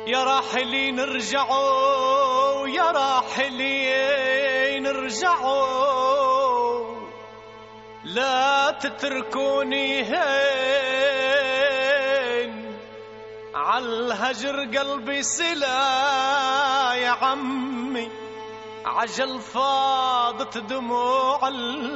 يا راحلين ارجعوا يا راحلين ارجعوا لا تتركوني هين عالهجر قلبي سلا يا عمي عجل فاضت دموع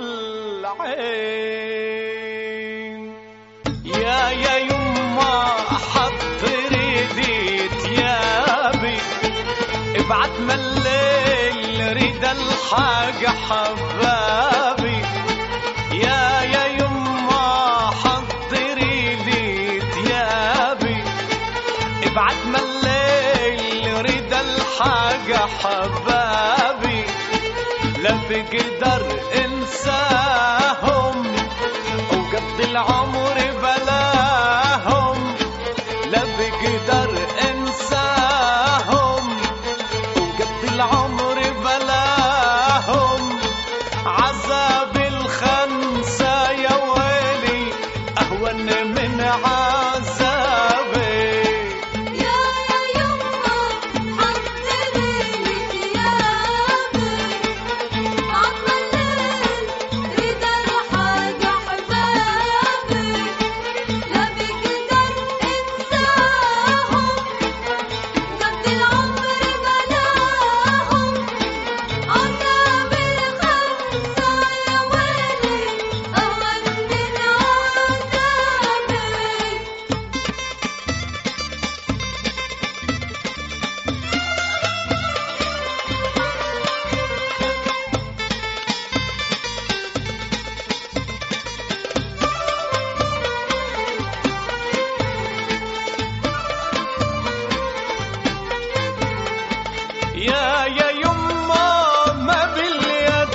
العين يا يما حضري دي ثيابي ابعت من الليل ريد الحاجة حبابي يا يما حضري لي ثيابي ابعت من الليل ريد الحاجة حبابي لا بقدر انساهم وقضي العمر بلاهم لا بقدر انساهم وقضي العمر بلاهم عذاب الخمسة يا ويلي اهون من عذابي يا يما ما باليد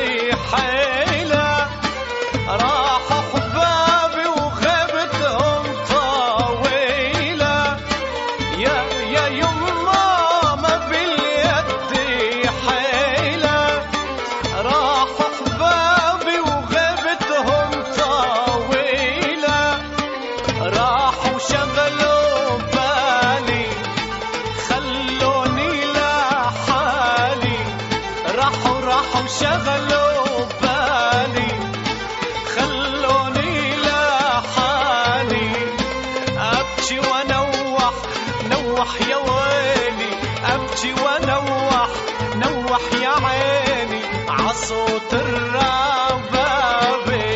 حيلة راح أحبابي وغيبتهم طويلة يا يما ما باليد حيلة راح أحبابي وغيبتهم طويلة راحوا شغلوا بالي خلوني راحوا شغلوا بالي خلوني لحالي أبكي ونوح يا ويلي أبكي ونوح يا عيني عصوت الربابي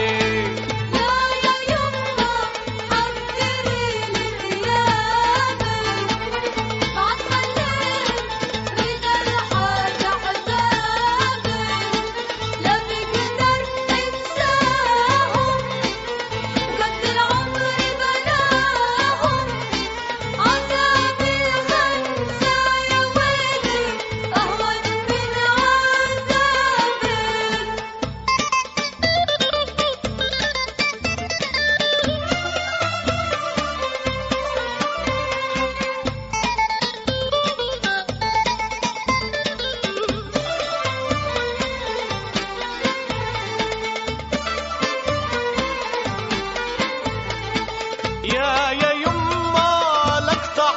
يا يما لقطع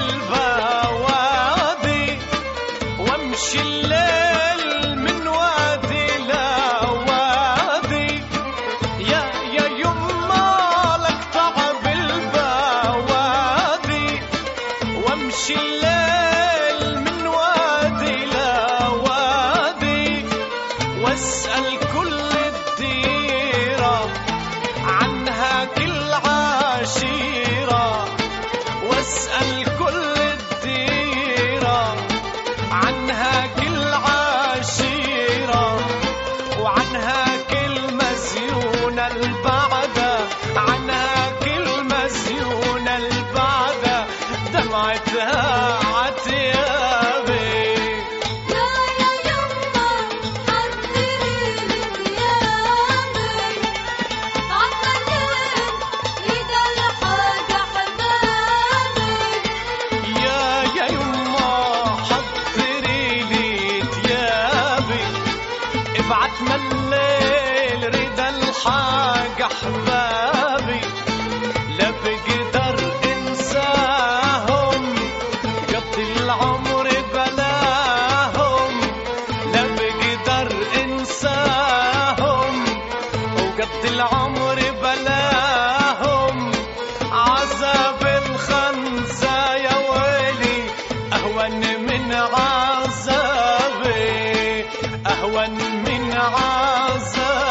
بالبوادي وامشي الليل من وادي لوادي يا يما لقطع بالبوادي وامشي الليل من وادي لوادي واسأل كل الديرة عنها كل عشيرة واسأل كل الديرة عنها كل عشيرة وعنها كل مزيونة البعدة عنها كل مزيونة البعدة دمعتها عتيابي ابعت من الليل ريد الحاجة حبابي لا بقدر انساهم أهون من عذابي، أهون من عذابي.